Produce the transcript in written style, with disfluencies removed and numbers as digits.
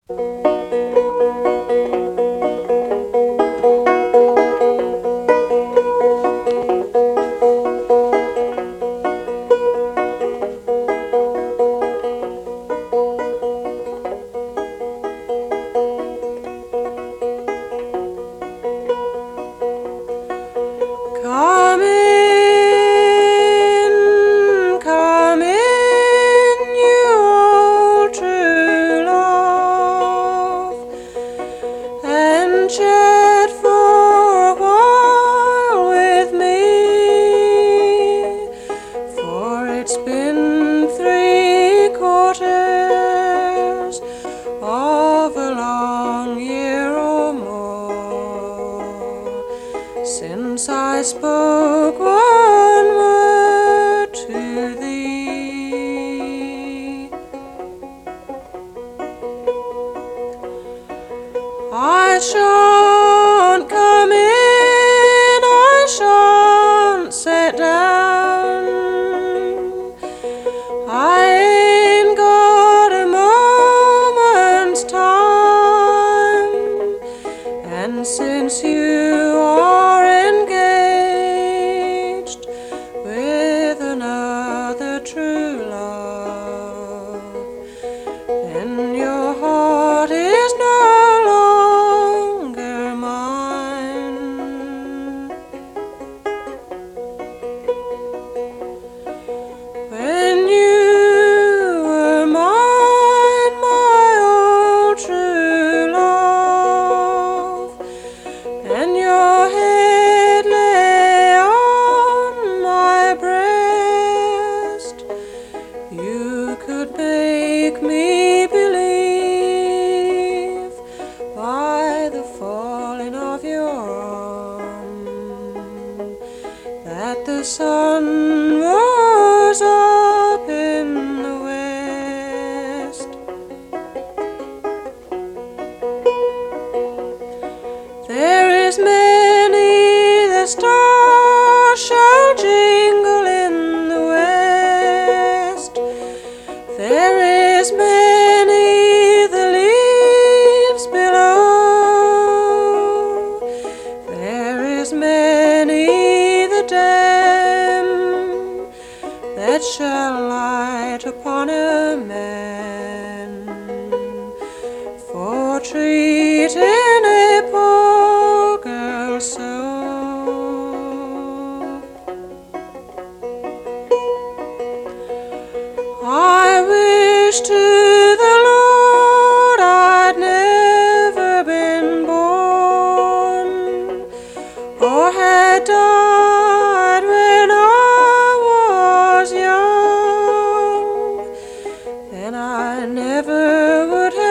Come in, you old true love, and chat for a while with me, for it's been 3/4 of a long year or more since I spoke one word to thee. I shan't come in, I shan't sit down, I ain't got a moment's time, and since you are engaged with another true love, then your heart is no longer mine. When you were mine, my old true love, and your head lay on my breast, you could make me believe by the falling of your arm that the sun was up in the west. There is many the stars shall jingle in the west. There is many the leaves below. There is many the dam that shall light upon a man for treating a poor girl so. I wish to the Lord I'd never been born, or had died when I was young. Then I never would have